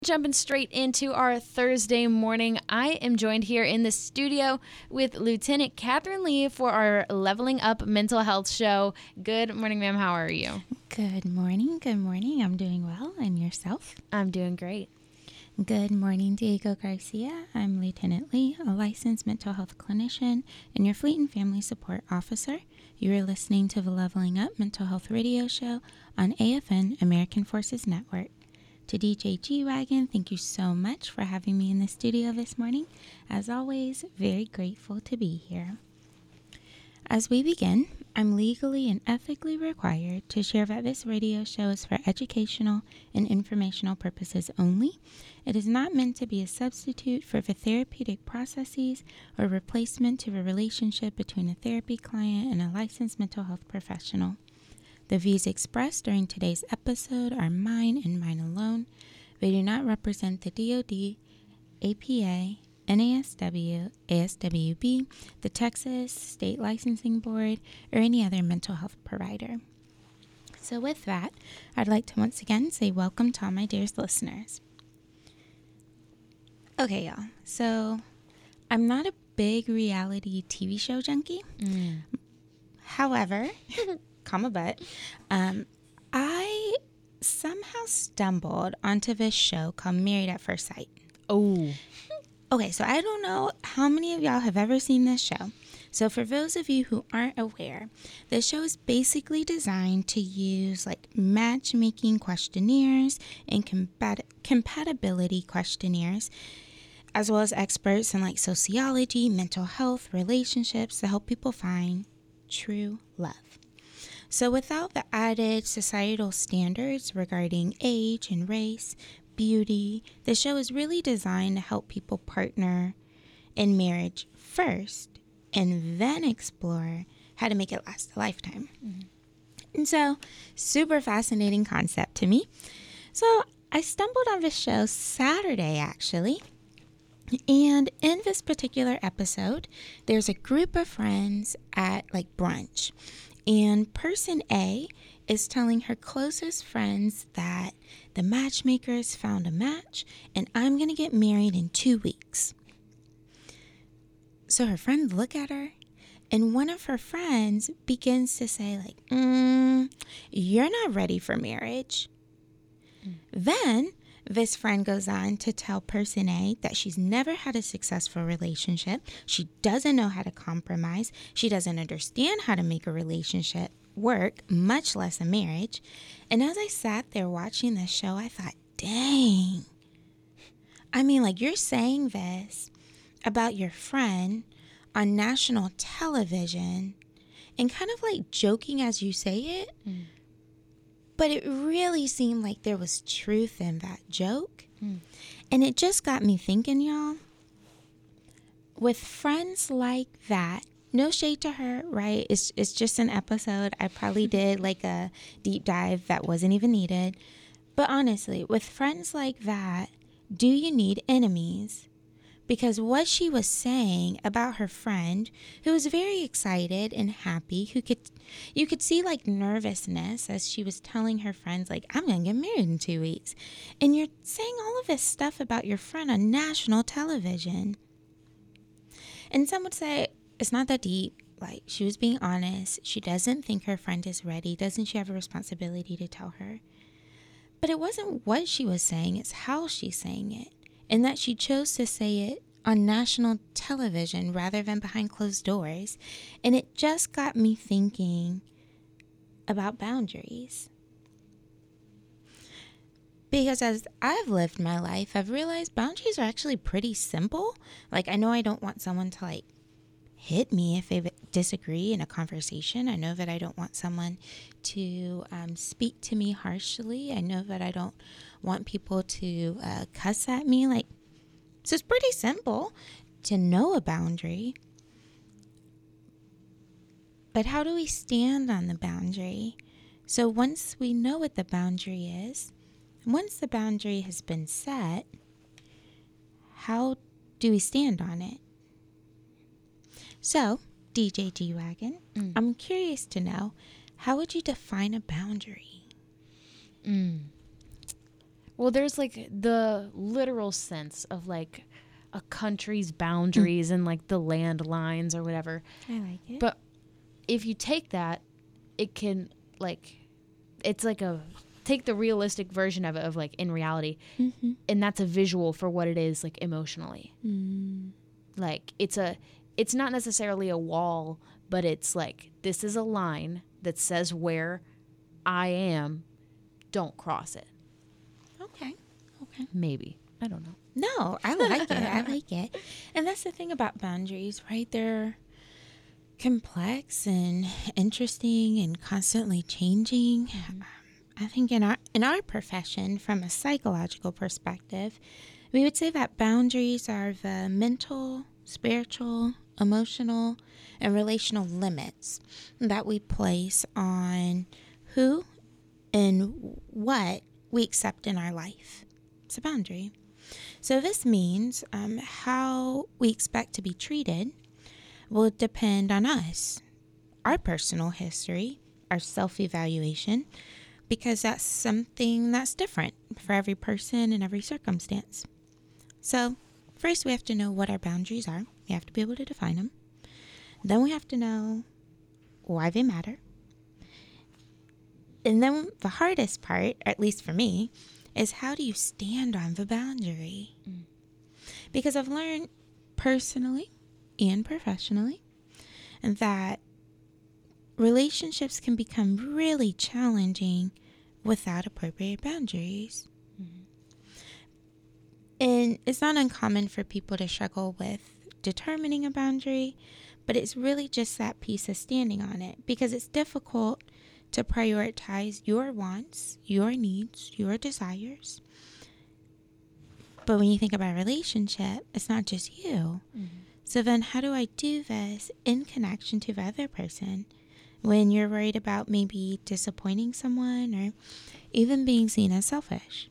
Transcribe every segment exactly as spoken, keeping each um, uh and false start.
Jumping straight into our Thursday morning, I am joined here in the studio with Lieutenant Catherine Lee for our Leveling Up Mental Health Show. Good morning, ma'am. How are you? Good morning. Good morning. I'm doing well. And yourself? I'm doing great. Good morning, Diego Garcia. I'm Lieutenant Lee, a licensed mental health clinician and your Fleet and Family Support Officer. You are listening to the Leveling Up Mental Health Radio Show on A F N, American Forces Network. To D J G-Wagon, thank you so much for having me in the studio this morning. As always, very grateful to be here. As we begin, I'm legally and ethically required to share that this radio show is for educational and informational purposes only. It is not meant to be a substitute for the therapeutic processes or replacement to a relationship between a therapy client and a licensed mental health professional. The views expressed during today's episode are mine and mine alone. They do not represent the D O D, A P A, N A S W, A S W B, the Texas State Licensing Board, or any other mental health provider. So with that, I'd like to once again say welcome to all my dearest listeners. Okay, y'all. So I'm not a big reality T V show junkie. Mm. However... comma but, um, I somehow stumbled onto this show called Married at First Sight. Oh. Okay, so I don't know how many of y'all have ever seen this show. So for those of you who aren't aware, this show is basically designed to use like matchmaking questionnaires and compat- compatibility questionnaires, as well as experts in like sociology, mental health, relationships to help people find true love. So without the added societal standards regarding age and race, beauty, the show is really designed to help people partner in marriage first and then explore how to make it last a lifetime. Mm-hmm. And so, super fascinating concept to me. So I stumbled on this show Saturday, actually. And in this particular episode, there's a group of friends at like brunch. And person A is telling her closest friends that the matchmakers found a match and I'm going to get married in two weeks. So her friends look at her and one of her friends begins to say like, mm, you're not ready for marriage. Mm. Then this friend goes on to tell person A that she's never had a successful relationship. She doesn't know how to compromise. She doesn't understand how to make a relationship work, much less a marriage. And as I sat there watching this show, I thought, dang. I mean, like you're saying this about your friend on national television and kind of like joking as you say it. Mm. But it really seemed like there was truth in that joke. Mm. And it just got me thinking, y'all, with friends like that, no shade to her, right? It's, it's just an episode. I probably did like a deep dive that wasn't even needed. But honestly, with friends like that, do you need enemies? Because what she was saying about her friend, who was very excited and happy, who could, you could see like nervousness as she was telling her friends, like, I'm going to get married in two weeks. And you're saying all of this stuff about your friend on national television. And some would say, it's not that deep. Like, she was being honest. She doesn't think her friend is ready. Doesn't she have a responsibility to tell her? But it wasn't what she was saying. It's how she's saying it. And that she chose to say it on national television rather than behind closed doors. And it just got me thinking about boundaries. Because as I've lived my life, I've realized boundaries are actually pretty simple. Like, I know I don't want someone to, like, hit me if they disagree in a conversation. I know that I don't want someone to um, speak to me harshly. I know that I don't want people to uh, cuss at me. Like, so it's pretty simple to know a boundary. But how do we stand on the boundary? So once we know what the boundary is, once the boundary has been set, how do we stand on it? So, D J G-Wagon, mm. I'm curious to know, how would you define a boundary? Mm. Well, there's like the literal sense of like a country's boundaries mm. and like the land lines or whatever. I like it. But if you take that, it can like, it's like a, take the realistic version of it of like in reality. Mm-hmm. And that's a visual for what it is like emotionally. Mm. Like it's a, it's not necessarily a wall, but it's like, this is a line that says where I am. Don't cross it. Okay. Okay. Maybe. I don't know. No, I like it. I like it. And that's the thing about boundaries, right? They're complex and interesting and constantly changing. Mm-hmm. I think in our in our profession, from a psychological perspective, we would say that boundaries are the mental, spiritual, emotional, and relational limits that we place on who and what we accept in our life. It's a boundary. So this means um, how we expect to be treated will depend on us, our personal history, our self-evaluation, because that's something that's different for every person and every circumstance. So first we have to know what our boundaries are. We have to be able to define them. Then we have to know why they matter. And then the hardest part, at least for me, is how do you stand on the boundary? Mm. Because I've learned personally and professionally that relationships can become really challenging without appropriate boundaries. Mm-hmm. And it's not uncommon for people to struggle with determining a boundary, but it's really just that piece of standing on it, because it's difficult to prioritize your wants, your needs, your desires. But when you think about a relationship, it's not just you. Mm-hmm. So then how do I do this in connection to the other person when you're worried about maybe disappointing someone or even being seen as selfish?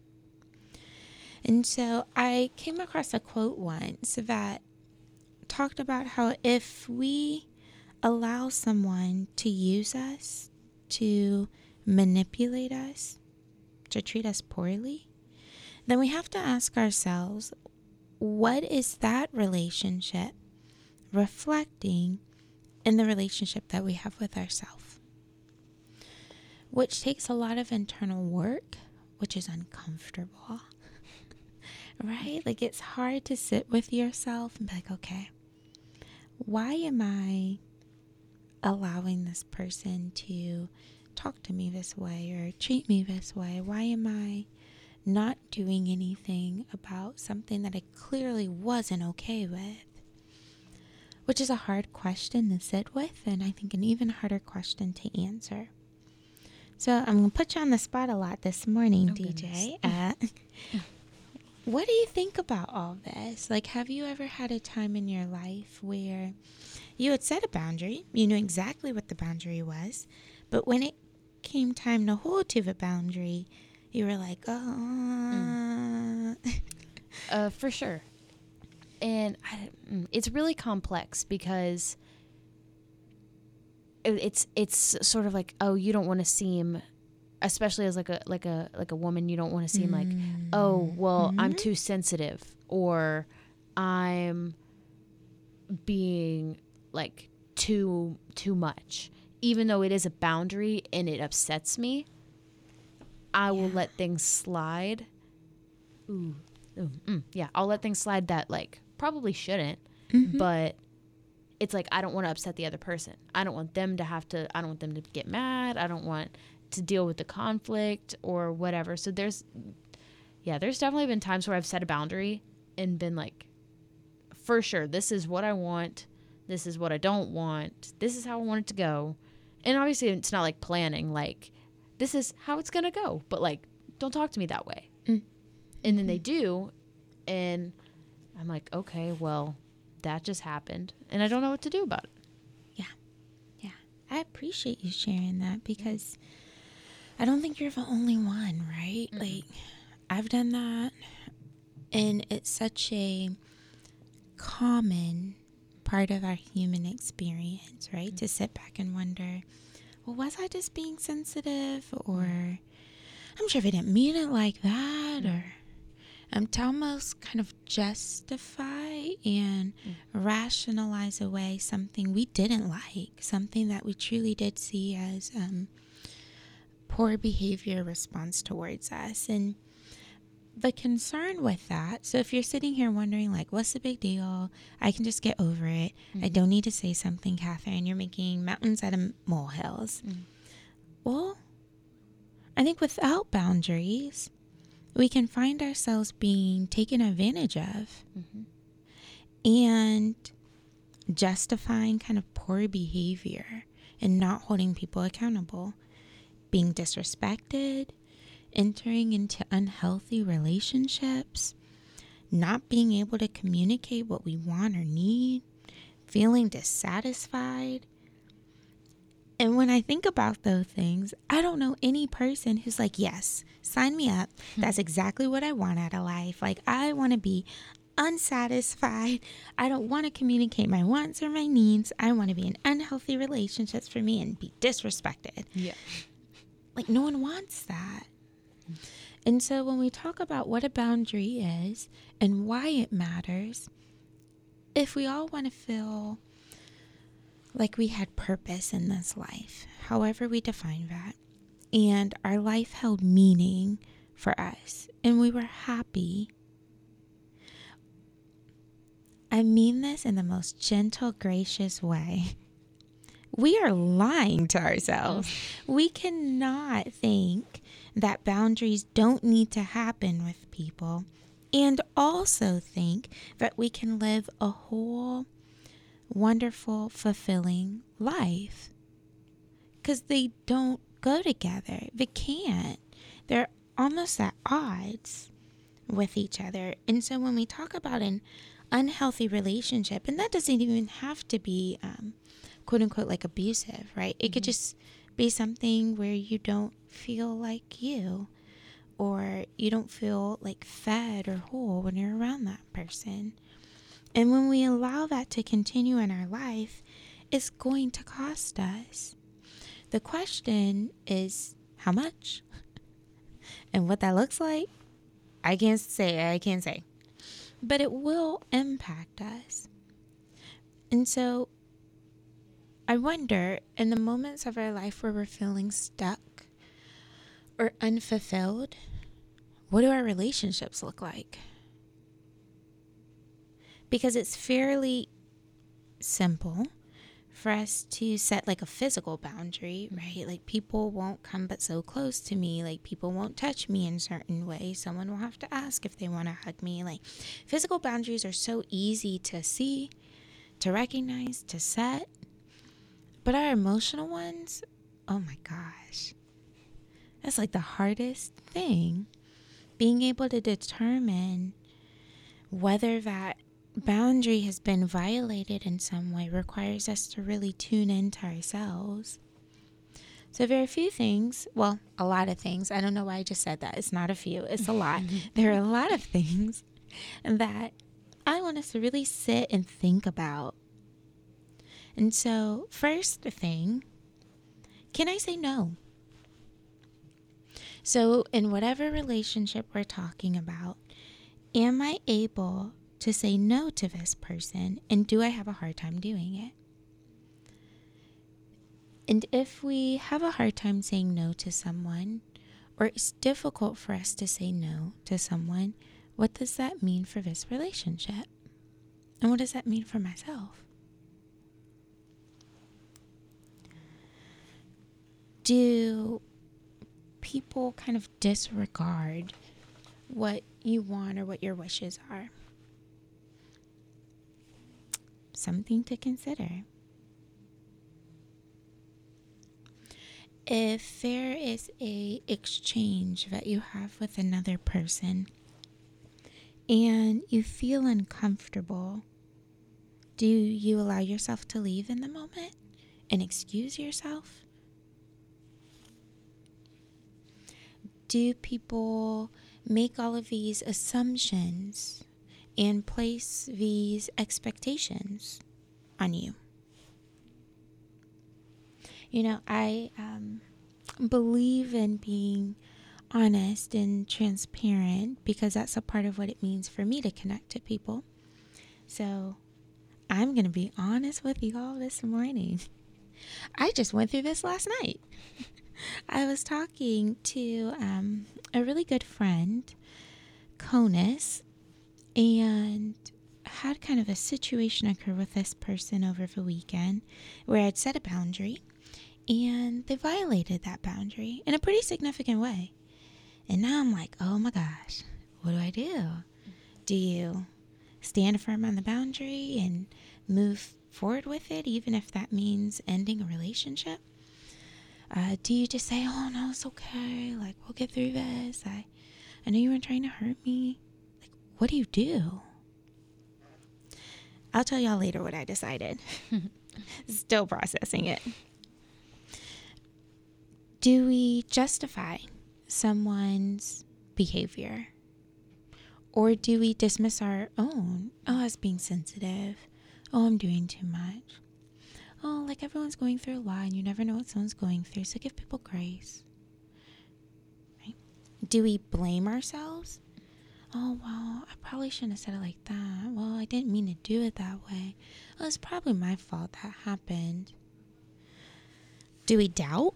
And so I came across a quote once that talked about how if we allow someone to use us, to manipulate us, to treat us poorly, then we have to ask ourselves, what is that relationship reflecting in the relationship that we have with ourselves? Which takes a lot of internal work, which is uncomfortable, right? Like it's hard to sit with yourself and be like, okay, why am I allowing this person to talk to me this way or treat me this way? Why am I not doing anything about something that I clearly wasn't okay with? Which is a hard question to sit with, and I think an even harder question to answer. So I'm going to put you on the spot a lot this morning, oh, D J. Uh, what do you think about all this? Like, have you ever had a time in your life where you had set a boundary, you knew exactly what the boundary was, but when it came time to hold to the boundary, you were like, oh. Mm. uh, for sure. And I, it's really complex because it, it's it's sort of like, oh, you don't want to seem, especially as like a like a like a woman, you don't want to seem mm. like, oh, well, mm-hmm. I'm too sensitive, or I'm being like too too much. Even though it is a boundary and it upsets me, I yeah. will let things slide. Ooh, ooh mm, yeah, I'll let things slide that like probably shouldn't, mm-hmm. but it's like I don't want to upset the other person. I don't want them to have to, I don't want them to get mad. I don't want to deal with the conflict or whatever. So there's, yeah, there's definitely been times where I've set a boundary and been like, for sure, this is what I want. This is what I don't want. This is how I want it to go. And obviously it's not like planning, like this is how it's going to go, but like, don't talk to me that way. Mm. And then they do. And I'm like, okay, well, that just happened and I don't know what to do about it. Yeah. Yeah. I appreciate you sharing that because I don't think you're the only one, right? Mm-hmm. Like I've done that and it's such a common part of our human experience, right? Mm-hmm. To sit back and wonder, well, was I just being sensitive, or I'm sure they didn't mean it like that, or um, to almost kind of justify and mm. rationalize away something we didn't like, something that we truly did see as um, poor behavior response towards us. And the concern with that, so if you're sitting here wondering, like, what's the big deal? I can just get over it. Mm. I don't need to say something, Catherine. You're making mountains out of molehills. Mm. Well, I think without boundaries, we can find ourselves being taken advantage of mm-hmm. and justifying kind of poor behavior and not holding people accountable, being disrespected, entering into unhealthy relationships, not being able to communicate what we want or need, feeling dissatisfied. And when I think about those things, I don't know any person who's like, yes, sign me up. That's exactly what I want out of life. Like, I want to be unsatisfied. I don't want to communicate my wants or my needs. I want to be in unhealthy relationships for me and be disrespected. Yeah. Like, no one wants that. And so when we talk about what a boundary is and why it matters, if we all want to feel like we had purpose in this life, however we define that, and our life held meaning for us, and we were happy. I mean this in the most gentle, gracious way. We are lying to ourselves. We cannot think that boundaries don't need to happen with people, and also think that we can live a whole wonderful, fulfilling life, because they don't go together. They can't. They're almost at odds with each other. And so when we talk about an unhealthy relationship, and that doesn't even have to be um, quote unquote like abusive, right? It mm-hmm. could just be something where you don't feel like you, or you don't feel like fed or whole when you're around that person. And when we allow that to continue in our life, it's going to cost us. The question is how much and what that looks like. I can't say, I can't say, but it will impact us. And so I wonder, in the moments of our life where we're feeling stuck or unfulfilled, what do our relationships look like? Because it's fairly simple for us to set like a physical boundary, right? Like, people won't come but so close to me. Like, people won't touch me in certain ways. Someone will have to ask if they want to hug me. Like, physical boundaries are so easy to see, to recognize, to set. But our emotional ones, oh my gosh, that's like the hardest thing. Being able to determine whether that boundary has been violated in some way requires us to really tune into ourselves. So there are a few things, well, a lot of things. I don't know why I just said that. It's not a few, it's a lot. There are a lot of things that I want us to really sit and think about. And so, first thing, can I say no? So in whatever relationship we're talking about, am I able to say no to this person, and do I have a hard time doing it? And if we have a hard time saying no to someone, or it's difficult for us to say no to someone, what does that mean for this relationship? And what does that mean for myself? Do people kind of disregard what you want or what your wishes are? Something to consider. If there is a exchange that you have with another person and you feel uncomfortable, do you allow yourself to leave in the moment and excuse yourself? Do people make all of these assumptions and place these expectations on you? You know, I um, believe in being honest and transparent because that's a part of what it means for me to connect to people. So I'm going to be honest with you all this morning. I just went through this last night. I was talking to um, a really good friend, Conus, and had kind of a situation occur with this person over the weekend where I'd set a boundary and they violated that boundary in a pretty significant way. And now I'm like, oh my gosh, what do I do? Do you stand firm on the boundary and move forward with it, even if that means ending a relationship? Uh, do you just say, oh no, it's okay, like we'll get through this, I, I know you weren't trying to hurt me? Like, what do you do? I'll tell y'all later what I decided. Still processing it. Do we justify someone's behavior? Or do we dismiss our own? Oh, I was being sensitive. Oh, I'm doing too much. Oh, like everyone's going through a lot and you never know what someone's going through, so give people grace. Right? Do we blame ourselves? Oh, well, I probably shouldn't have said it like that. Well, I didn't mean to do it that way. Well, it's probably my fault that happened. Do we doubt?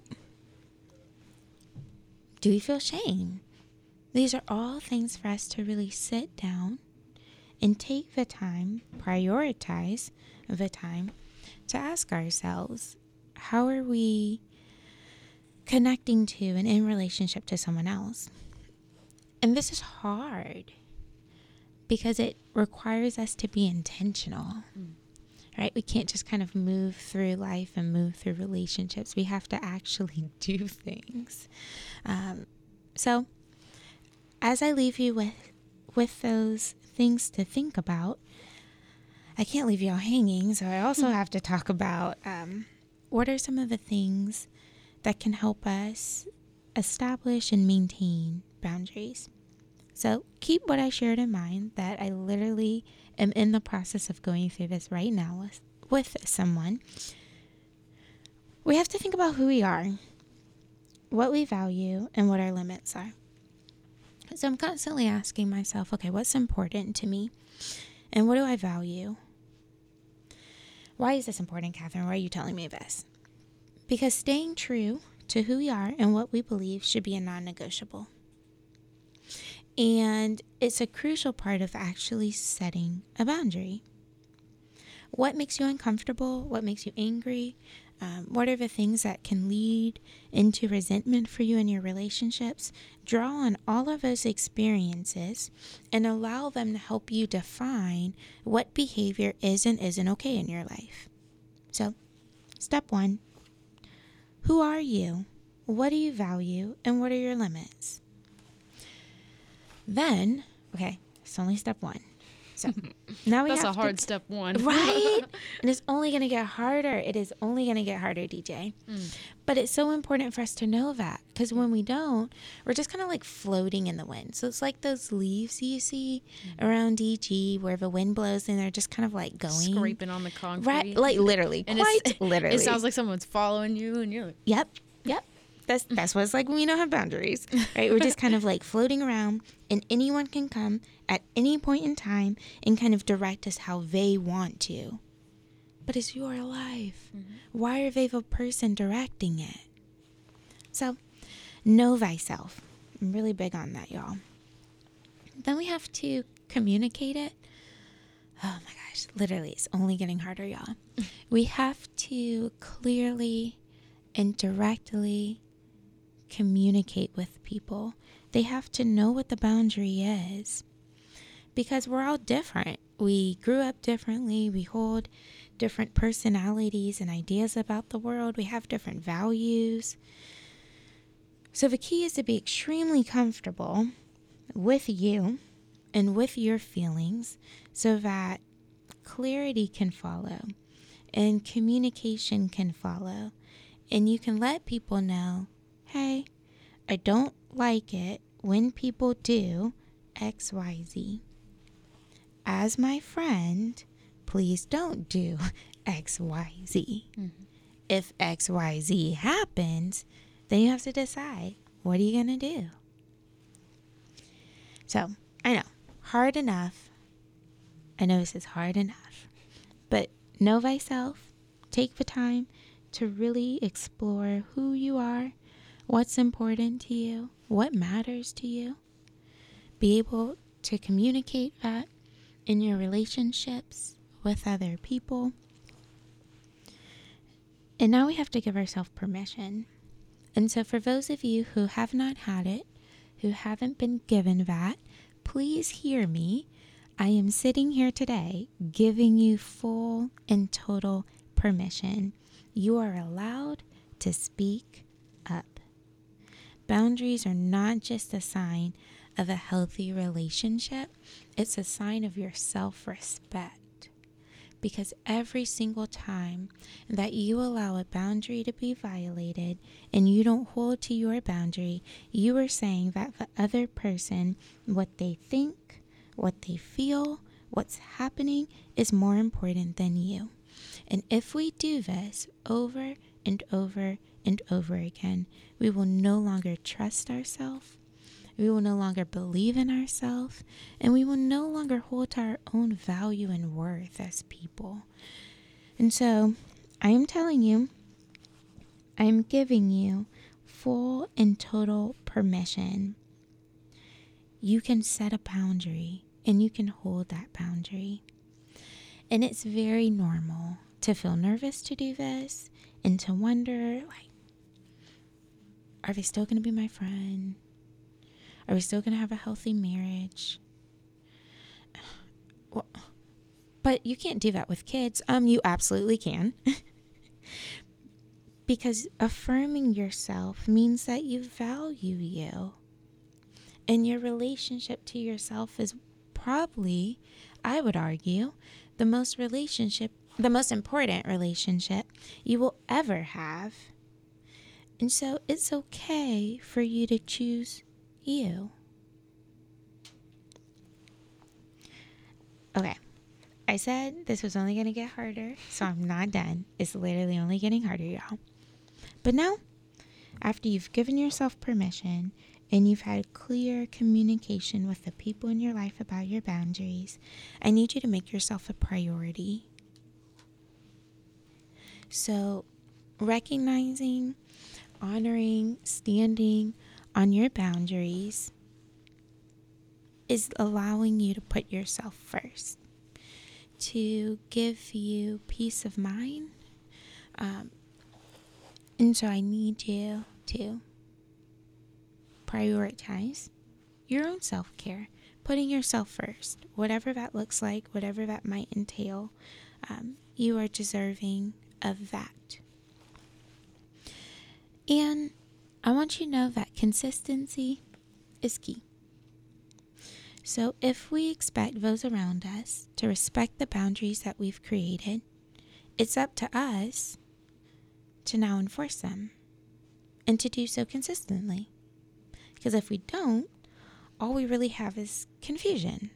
Do we feel shame? These are all things for us to really sit down and take the time, prioritize the time to ask ourselves, how are we connecting to and in relationship to someone else? And this is hard because it requires us to be intentional, mm. right? We can't just kind of move through life and move through relationships. We have to actually do things. Um, so as I leave you with, with those things to think about, I can't leave you all hanging. So I also mm. have to talk about um, what are some of the things that can help us establish and maintain boundaries. So keep what I shared in mind, that I literally am in the process of going through this right now with, with someone. We have to think about who we are, what we value, and what our limits are. So I'm constantly asking myself, okay, what's important to me? And what do I value? Why is this important, Catherine? Why are you telling me this? Because staying true to who we are and what we believe should be a non-negotiable. And it's a crucial part of actually setting a boundary. What makes you uncomfortable? What makes you angry? Um, what are the things that can lead into resentment for you in your relationships? Draw on all of those experiences and allow them to help you define what behavior is and isn't okay in your life. So, step one, who are you? What do you value? And what are your limits? Then, okay, it's only step one. So now we That's have a hard to, step one. Right? And it's only going to get harder. It is only going to get harder, D J. Mm. But it's so important for us to know that, because when we don't, we're just kind of like floating in the wind. So it's like those leaves you see mm. around D G where the wind blows and they're just kind of like going. Scraping on the concrete. Right? Like literally. And quite literally. It sounds like someone's following you and you're like. Yep. Yep. That's, that's what it's like when we don't have boundaries, right? We're just kind of like floating around, and anyone can come at any point in time and kind of direct us how they want to. But it's your life. Mm-hmm. Why are they the person directing it? So, know thyself. I'm really big on that, y'all. Then we have to communicate it. Oh my gosh, literally, it's only getting harder, y'all. We have to clearly and directly communicate with people. They have to know what the boundary is, because we're all different. We grew up differently. We hold different personalities and ideas about the world. We have different values. So the key is to be extremely comfortable with you and with your feelings so that clarity can follow and communication can follow. And you can let people know, hey, I don't like it when people do X Y Z. As my friend, please don't do X Y Z. Mm-hmm. If X Y Z happens, then you have to decide, what are you going to do? So I know, hard enough. I know this is hard enough, but know thyself. Take the time to really explore who you are, what's important to you, what matters to you. Be able to communicate that in your relationships with other people. And now we have to give ourselves permission. And so for those of you who have not had it, who haven't been given that, please hear me. I am sitting here today giving you full and total permission. You are allowed to speak up. Boundaries are not just a sign of a healthy relationship. It's a sign of your self-respect. Because every single time that you allow a boundary to be violated and you don't hold to your boundary, you are saying that the other person, what they think, what they feel, what's happening is more important than you. And if we do this over and over and over again, we will no longer trust ourselves. We will no longer believe in ourselves, and we will no longer hold to our own value and worth as people. And so I am telling you, I am giving you full and total permission. You can set a boundary and you can hold that boundary. And it's very normal to feel nervous to do this and to wonder, like, are they still going to be my friend? Are we still going to have a healthy marriage? Well, but you can't do that with kids. Um, you absolutely can. Because affirming yourself means that you value you. And your relationship to yourself is probably, I would argue, the most relationship, the most important relationship you will ever have. And so it's okay for you to choose you. Okay, I said this was only going to get harder, so I'm not done. It's literally only getting harder, y'all. But now, after you've given yourself permission and you've had clear communication with the people in your life about your boundaries, I need you to make yourself a priority. So, recognizing, honoring, standing on your boundaries is allowing you to put yourself first, to give you peace of mind. Um, and so I need you to prioritize your own self-care, putting yourself first, whatever that looks like, whatever that might entail. Um, you are deserving of that. And I want you to know that consistency is key. So if we expect those around us to respect the boundaries that we've created, it's up to us to now enforce them and to do so consistently. Because if we don't, all we really have is confusion.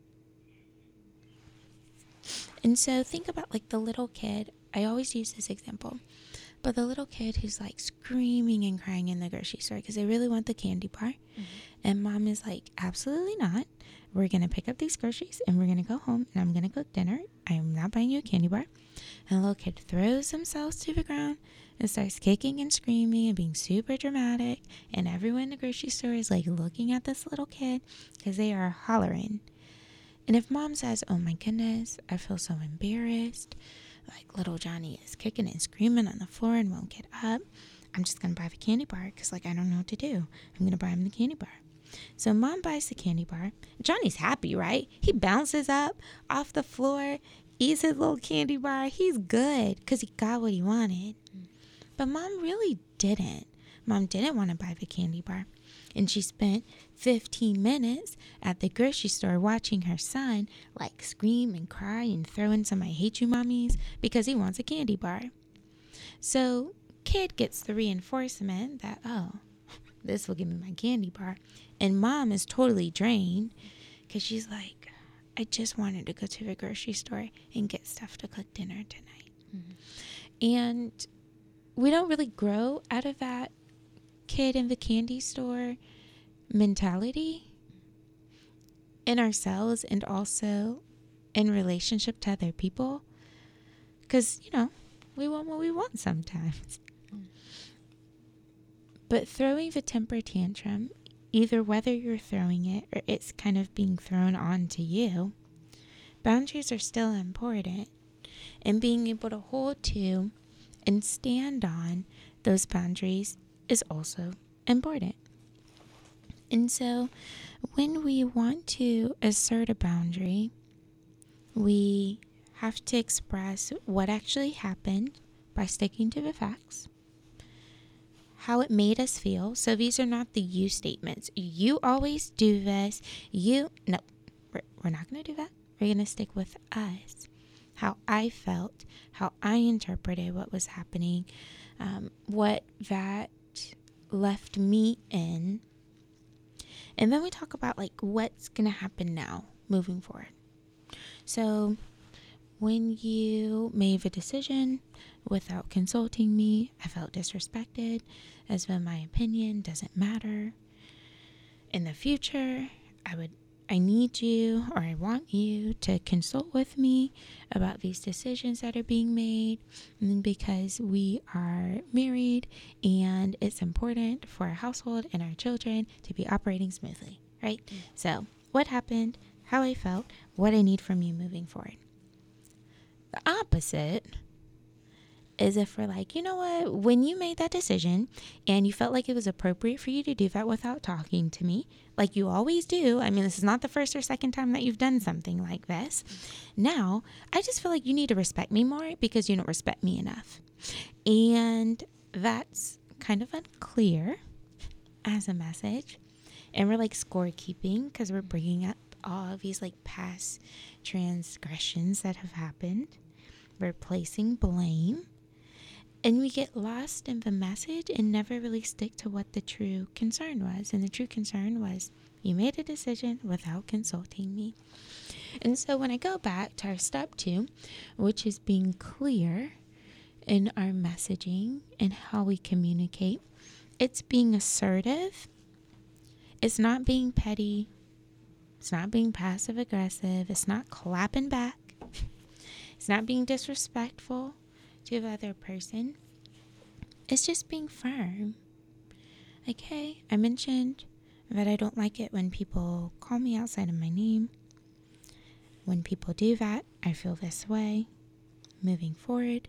And so think about like the little kid. I always use this example. But the little kid who's like screaming and crying in the grocery store because they really want the candy bar. Mm-hmm. And mom is like, absolutely not. We're going to pick up these groceries and we're going to go home and I'm going to cook dinner. I am not buying you a candy bar. And the little kid throws themselves to the ground and starts kicking and screaming and being super dramatic. And everyone in the grocery store is like looking at this little kid because they are hollering. And if mom says, oh my goodness, I feel so embarrassed. Like little Johnny is kicking and screaming on the floor and won't get up. I'm just going to buy the candy bar because like I don't know what to do. I'm going to buy him the candy bar. So mom buys the candy bar. Johnny's happy, right? He bounces up off the floor, eats his little candy bar. He's good because he got what he wanted. Mm. But mom really didn't. Mom didn't want to buy the candy bar. And she spent fifteen minutes at the grocery store watching her son like scream and cry and throw in some I hate you mommies because he wants a candy bar. So kid gets the reinforcement that, oh, this will give me my candy bar. And mom is totally drained because she's like, I just wanted to go to the grocery store and get stuff to cook dinner tonight. Mm-hmm. And we don't really grow out of that kid in the candy store mentality. in ourselves and also in relationship to other people. Because, you know, we want what we want sometimes. But throwing the temper tantrum, either whether you're throwing it or it's kind of being thrown on to you, boundaries are still important. And being able to hold to and stand on those boundaries is also important. And so when we want to assert a boundary, we have to express what actually happened by sticking to the facts, how it made us feel. So these are not the you statements. You always do this. You, no, we're, we're not going to do that. We're going to stick with us, how I felt, how I interpreted what was happening, um, what that left me in. And then we talk about like what's going to happen now moving forward. So when you made a decision without consulting me, I felt disrespected, as though my opinion doesn't matter. In the future, I would, I need you, or I want you to consult with me about these decisions that are being made, because we are married and it's important for our household and our children to be operating smoothly, right? Mm. So what happened, how I felt, what I need from you moving forward. The opposite is if we're like, you know what, when you made that decision and you felt like it was appropriate for you to do that without talking to me, like you always do. I mean, this is not the first or second time that you've done something like this. Now, I just feel like you need to respect me more because you don't respect me enough. And that's kind of unclear as a message. And we're like scorekeeping because we're bringing up all of these like past transgressions that have happened. We're placing blame. And we get lost in the message and never really stick to what the true concern was. And the true concern was you made a decision without consulting me. And so when I go back to our step two, which is being clear in our messaging and how we communicate, it's being assertive. It's not being petty. It's not being passive aggressive. It's not clapping back. It's not being disrespectful to the other person. It's just being firm. Like, hey, I mentioned that I don't like it when people call me outside of my name. When people do that, I feel this way. Moving forward,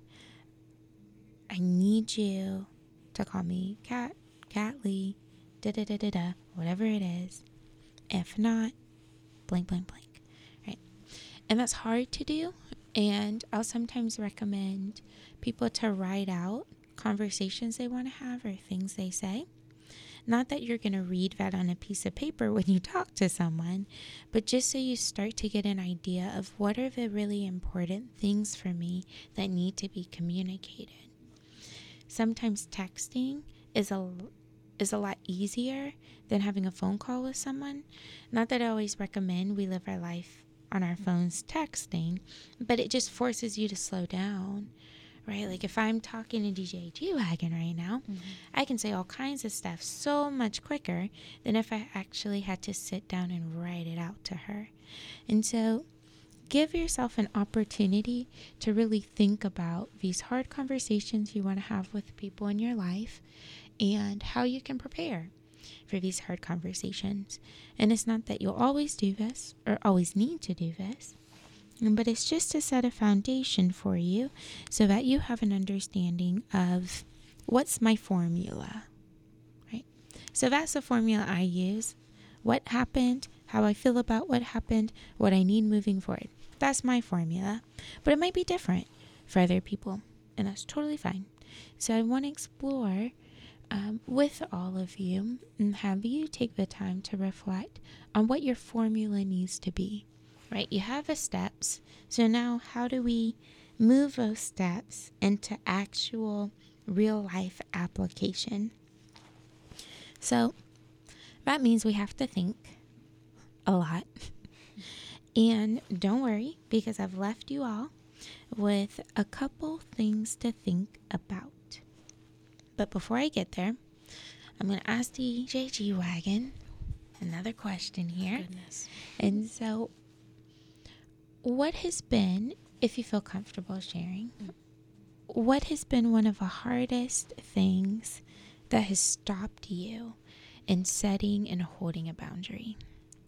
I need you to call me Kat, Kat Lee, da da da da da, whatever it is. If not, blank, blank, blank, right? And that's hard to do. And I'll sometimes recommend people to write out conversations they want to have or things they say. Not that you're going to read that on a piece of paper when you talk to someone, but just so you start to get an idea of what are the really important things for me that need to be communicated. Sometimes texting is a is a lot easier than having a phone call with someone. Not that I always recommend we live our life on our phones texting, but it just forces you to slow down, right? Like if I'm talking to D J G-Wagon right now, mm-hmm. I can say all kinds of stuff so much quicker than if I actually had to sit down and write it out to her. And so give yourself an opportunity to really think about these hard conversations you want to have with people in your life and how you can prepare for these hard conversations. And it's not that you'll always do this or always need to do this, but it's just to set a foundation for you so that you have an understanding of what's my formula, right? So that's the formula I use. What happened, how I feel about what happened, what I need moving forward. That's my formula, but it might be different for other people, and that's totally fine. So I want to explore Um, with all of you and have you take the time to reflect on what your formula needs to be, right? You have the steps. So now how do we move those steps into actual real life application? So that means we have to think a lot. And don't worry, because I've left you all with a couple things to think about. But before I get there, I'm going to ask D J G-Wagon another question here. Goodness. And so, what has been, if you feel comfortable sharing, mm. what has been one of the hardest things that has stopped you in setting and holding a boundary?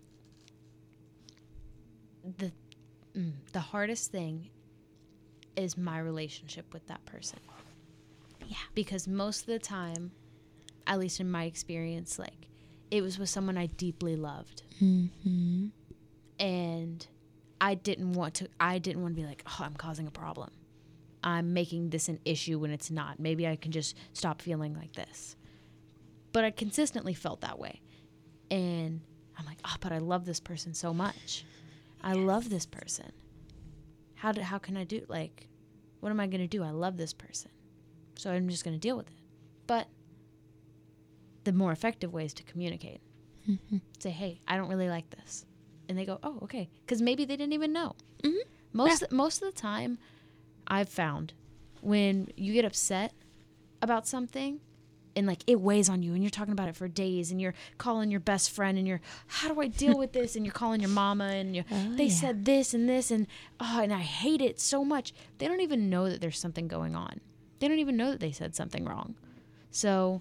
The mm, the hardest thing is my relationship with that person. Yeah. Because most of the time, at least in my experience, like, it was with someone I deeply loved. Mm-hmm. And I didn't want to, I didn't want to be like, oh, I'm causing a problem. I'm making this an issue when it's not. Maybe I can just stop feeling like this. But I consistently felt that way. And I'm like, oh, but I love this person so much. I yes. love this person. How do, how can I do, like, what am I going to do? I love this person. So I'm just going to deal with it. But the more effective way is to communicate. Mm-hmm. Say, hey, I don't really like this. And they go, oh, okay. Because maybe they didn't even know. Mm-hmm. Most, yeah. most of the time, I've found when you get upset about something and, like, it weighs on you and you're talking about it for days and you're calling your best friend and you're, how do I deal with this? And you're calling your mama and you're, oh, they yeah. said this and this and, oh, and I hate it so much. They don't even know that there's something going on. They don't even know that they said something wrong. So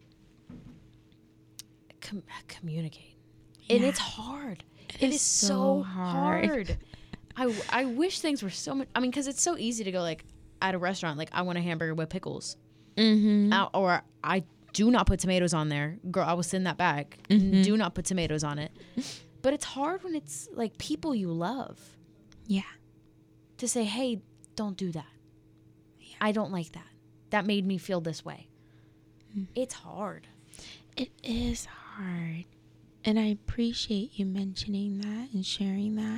com- communicate. Yeah. And it's hard. It, it is, is so, so hard. hard. I, I wish things were so much. I mean, because it's so easy to go, like, at a restaurant, like, I want a hamburger with pickles. Mm-hmm. Uh, or I do not put tomatoes on there. Girl, I will send that back. Mm-hmm. Do not put tomatoes on it. But it's hard when it's, like, people you love. Yeah. To say, hey, don't do that. Yeah. I don't like that. That made me feel this way. Mm. It's hard. It is hard. And I appreciate you mentioning that and sharing that.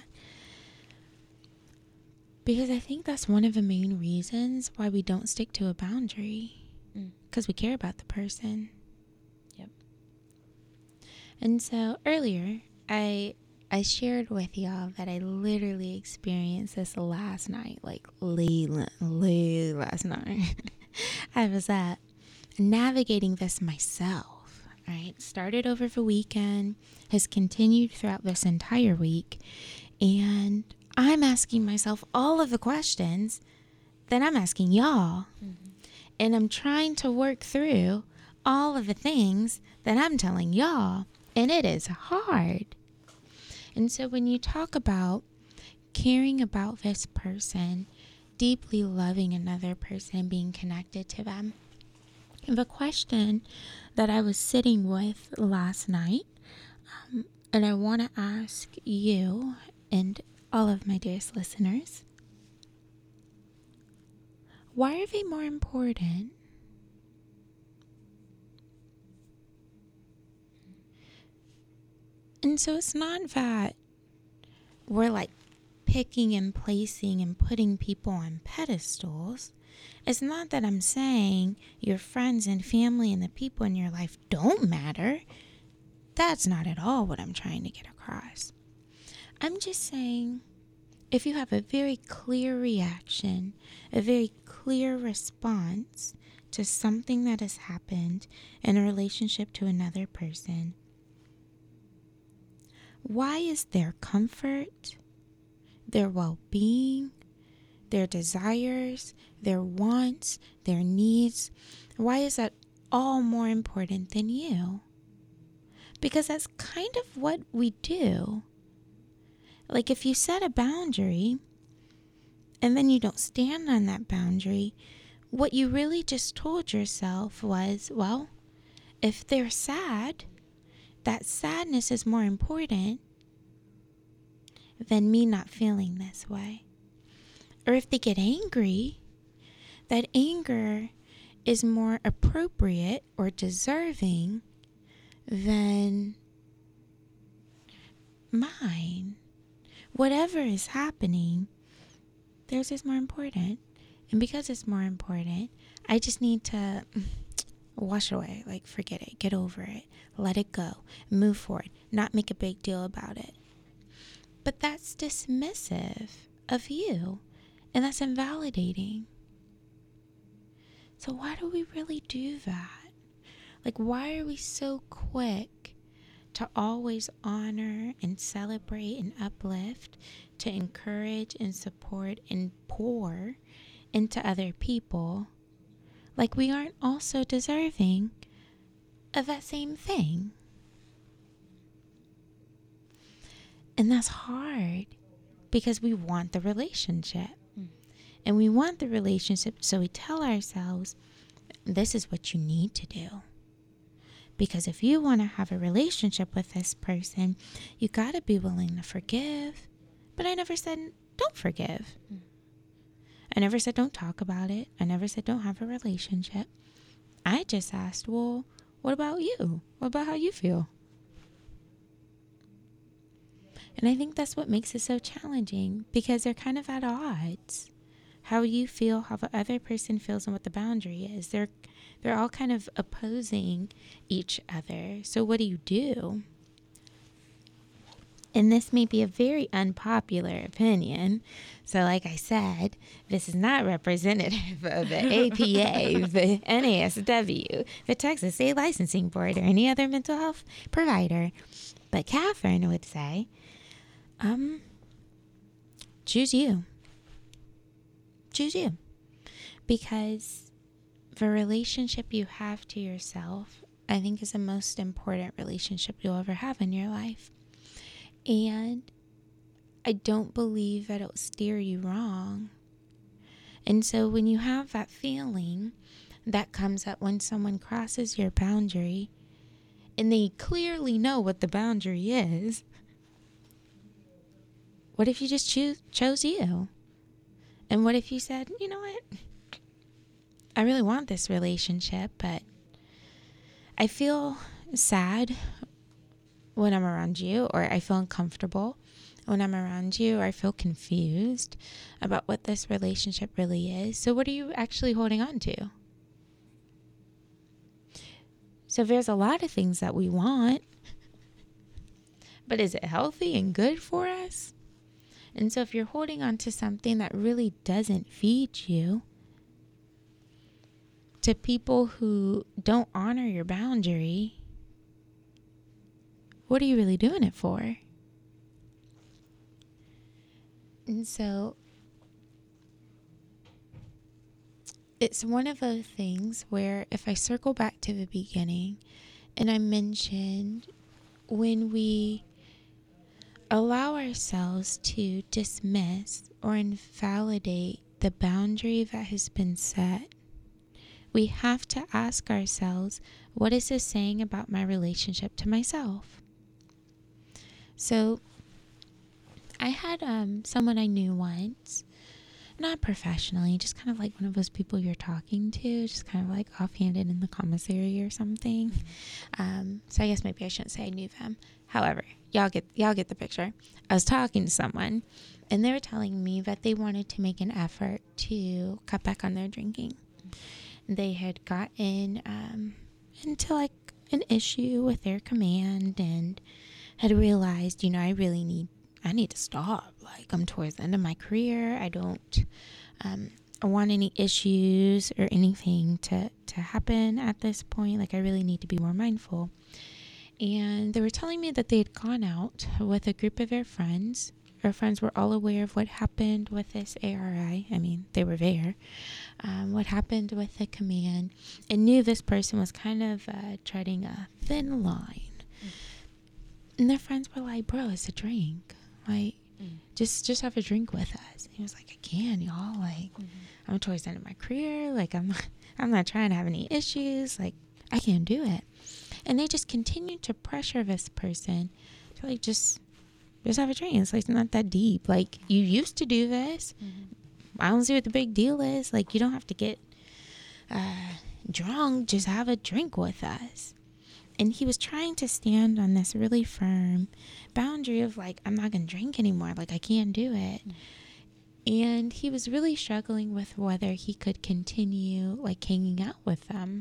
Because I think that's one of the main reasons why we don't stick to a boundary. Because mm. we care about the person. Yep. And so earlier, I I shared with y'all that I literally experienced this last night. Like late, late last night. I was uh, navigating this myself. Right? Started over the weekend. Has continued throughout this entire week. And I'm asking myself all of the questions that I'm asking y'all. Mm-hmm. And I'm trying to work through all of the things that I'm telling y'all. And it is hard. And so when you talk about caring about this person, deeply loving another person, being connected to them, the question that I was sitting with last night, um, and I want to ask you and all of my dearest listeners, why are they more important? And so it's not that we're like picking and placing and putting people on pedestals. It's not that I'm saying your friends and family and the people in your life don't matter. That's not at all what I'm trying to get across. I'm just saying, if you have a very clear reaction, a very clear response to something that has happened in a relationship to another person, why is their comfort, their well-being, their desires, their wants, their needs, why is that all more important than you? Because that's kind of what we do. Like if you set a boundary and then you don't stand on that boundary, what you really just told yourself was, well, if they're sad, that sadness is more important than me not feeling this way. Or if they get angry, that anger is more appropriate or deserving than mine. Whatever is happening, theirs is more important. And because it's more important, I just need to wash away, like forget it, get over it, let it go, move forward, not make a big deal about it. But that's dismissive of you, and that's invalidating. So why do we really do that? Like, why are we so quick to always honor and celebrate and uplift, to encourage and support and pour into other people, like we aren't also deserving of that same thing. And that's hard because we want the relationship. Mm. And we want the relationship, so we tell ourselves, this is what you need to do. Because if you want to have a relationship with this person, you got to be willing to forgive. But I never said don't forgive. Mm. I never said don't talk about it. I never said don't have a relationship. I just asked, well, what about you? What about how you feel? And I think that's what makes it so challenging, because they're kind of at odds. How you feel, how the other person feels, and what the boundary is. They're they're all kind of opposing each other. So what do you do? And this may be a very unpopular opinion. So like I said, this is not representative of the A P A, the N A S W, the Texas State Licensing Board, or any other mental health provider. But Catherine would say, um, choose you. Choose you. Because the relationship you have to yourself, I think, is the most important relationship you'll ever have in your life. And I don't believe that it'll steer you wrong. And so when you have that feeling that comes up when someone crosses your boundary, and they clearly know what the boundary is, what if you just choose, chose you? And what if you said, you know what? I really want this relationship, but I feel sad when I'm around you, or I feel uncomfortable when I'm around you, or I feel confused about what this relationship really is. So what are you actually holding on to? So there's a lot of things that we want, but is it healthy and good for us? And so if you're holding on to something that really doesn't feed you, to people who don't honor your boundary, what are you really doing it for? And so it's one of those things where, if I circle back to the beginning, and I mentioned when we allow ourselves to dismiss or invalidate the boundary that has been set, we have to ask ourselves, what is this saying about my relationship to myself? So I had um, someone I knew once, not professionally, just kind of like one of those people you're talking to, just kind of like offhanded in the commissary or something. Um, so I guess maybe I shouldn't say I knew them. However, y'all get y'all get the picture. I was talking to someone, and they were telling me that they wanted to make an effort to cut back on their drinking. They had gotten um, into like an issue with their command, and had realized, you know, I really need, I need to stop. Like, I'm towards the end of my career. I don't um, want any issues or anything to, to happen at this point. Like, I really need to be more mindful. And they were telling me that they had gone out with a group of their friends. Our friends were all aware of what happened with this A R I. I mean, they were there. Um, what happened with the command, and knew this person was kind of uh, treading a thin line. Mm. And their friends were like, bro, it's a drink. Like, mm. just just have a drink with us. And he was like, I can, y'all. Like, mm-hmm. I'm towards the end of my career. Like, I'm not, I'm not trying to have any issues. Like, I can't do it. And they just continued to pressure this person to, like, just... just have a drink. It's like, it's not that deep. Like, you used to do this. Mm-hmm. I don't see what the big deal is. Like, you don't have to get uh, drunk. Just have a drink with us. And he was trying to stand on this really firm boundary of, like, I'm not going to drink anymore. Like, I can't do it. Mm-hmm. And he was really struggling with whether he could continue, like, hanging out with them.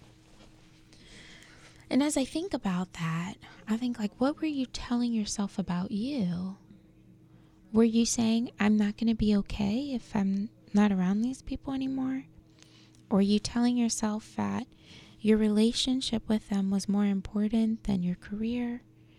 And as I think about that, I think, like, what were you telling yourself about you? Were you saying, I'm not going to be okay if I'm not around these people anymore? Or are you telling yourself that your relationship with them was more important than your career,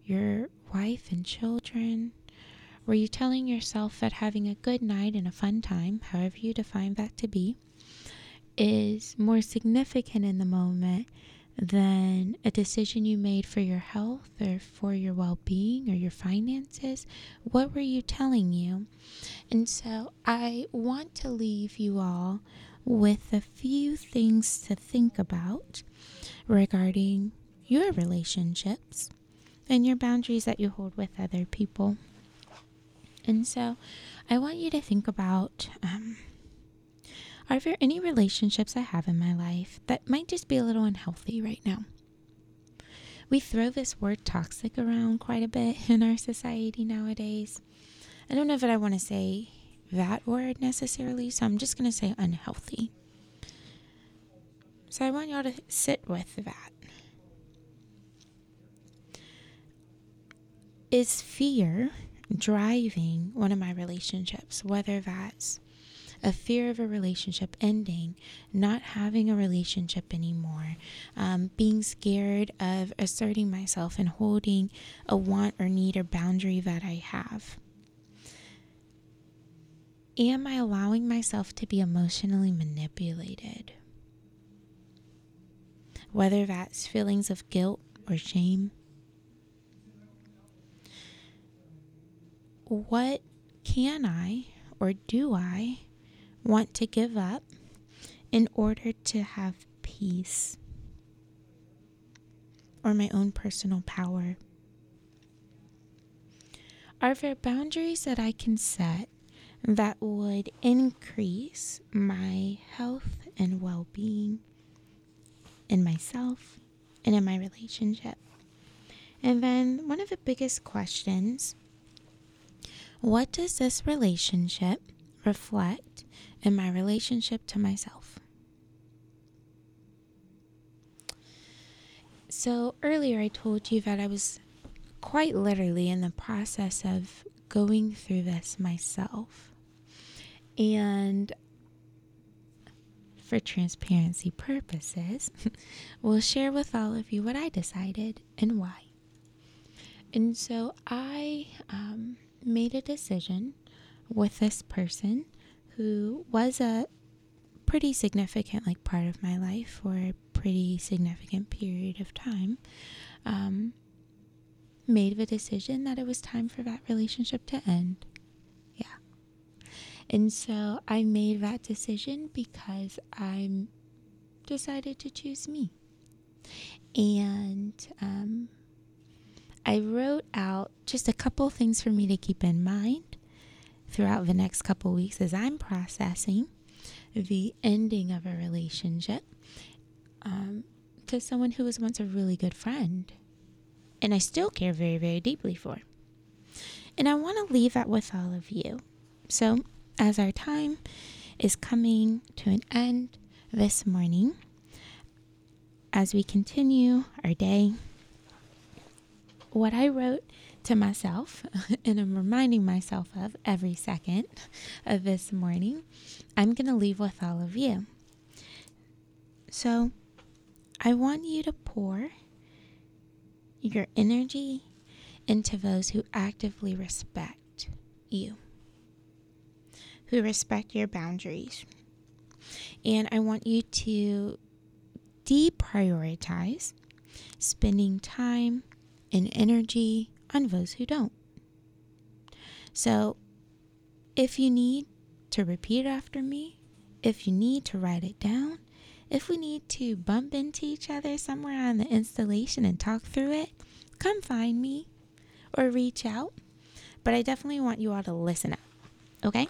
your wife and children? Were you telling yourself that having a good night and a fun time, however you define that to be, is more significant in the moment than a decision you made for your health or for your well-being or your finances? What were you telling you? And so I want to leave you all with a few things to think about regarding your relationships and your boundaries that you hold with other people. And so I want you to think about, um, are there any relationships I have in my life that might just be a little unhealthy right now? We throw this word toxic around quite a bit in our society nowadays. I don't know if I want to say that word necessarily, so I'm just going to say unhealthy. So I want y'all to sit with that. Is fear driving one of my relationships, whether that's a fear of a relationship ending, not having a relationship anymore, um, being scared of asserting myself and holding a want or need or boundary that I have? Am I allowing myself to be emotionally manipulated? Whether that's feelings of guilt or shame. What can I or do I want to give up in order to have peace or my own personal power? Are there boundaries that I can set that would increase my health and well-being in myself and in my relationship? And then one of the biggest questions, what does this relationship reflect in my relationship to myself? So earlier I told you that I was quite literally in the process of going through this myself. And for transparency purposes, we'll share with all of you what I decided and why. And so I um, made a decision with this person who was a pretty significant like part of my life for a pretty significant period of time. Um, made the decision that it was time for that relationship to end. Yeah. And so I made that decision because I decided to choose me. And um, I wrote out just a couple things for me to keep in mind throughout the next couple weeks as I'm processing the ending of a relationship um, to someone who was once a really good friend and I still care very, very deeply for. And I want to leave that with all of you. So as our time is coming to an end this morning, as we continue our day, what I wrote to myself, and I'm reminding myself of every second of this morning, I'm going to leave with all of you. So I want you to pour your energy into those who actively respect you, who respect your boundaries. And I want you to deprioritize spending time and energy on those who don't. So if you need to repeat after me, if you need to write it down, if we need to bump into each other somewhere on the installation and talk through it, come find me or reach out. But I definitely want you all to listen up, okay?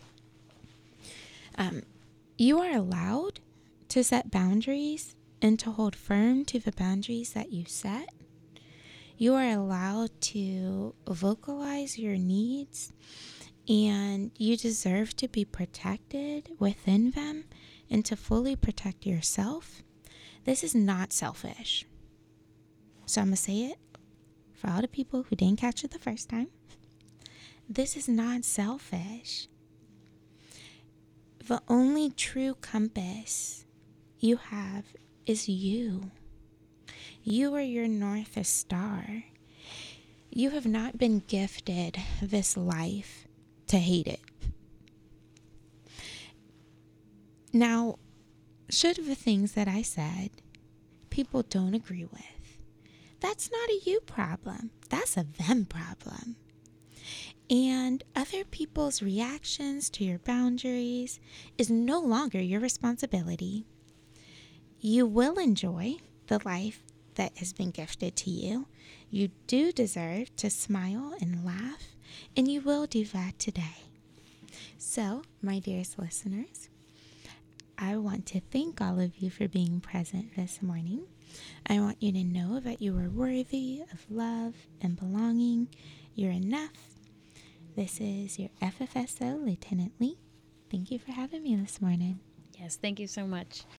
Um, you are allowed to set boundaries and to hold firm to the boundaries that you set. You are allowed to vocalize your needs, and you deserve to be protected within them and to fully protect yourself. This is not selfish. So I'm going to say it for all the people who didn't catch it the first time. This is not selfish. The only true compass you have is you. You are your North Star. You have not been gifted this life to hate it. Now, should the things that I said people don't agree with, that's not a you problem. That's a them problem. And other people's reactions to your boundaries is no longer your responsibility. You will enjoy the life that has been gifted to you. You do deserve to smile and laugh, and you will do that today. So, my dearest listeners, I want to thank all of you for being present this morning. I want you to know that you are worthy of love and belonging. You're enough. This is your F F S O, Lieutenant Lee. Thank you for having me this morning. Yes, thank you so much.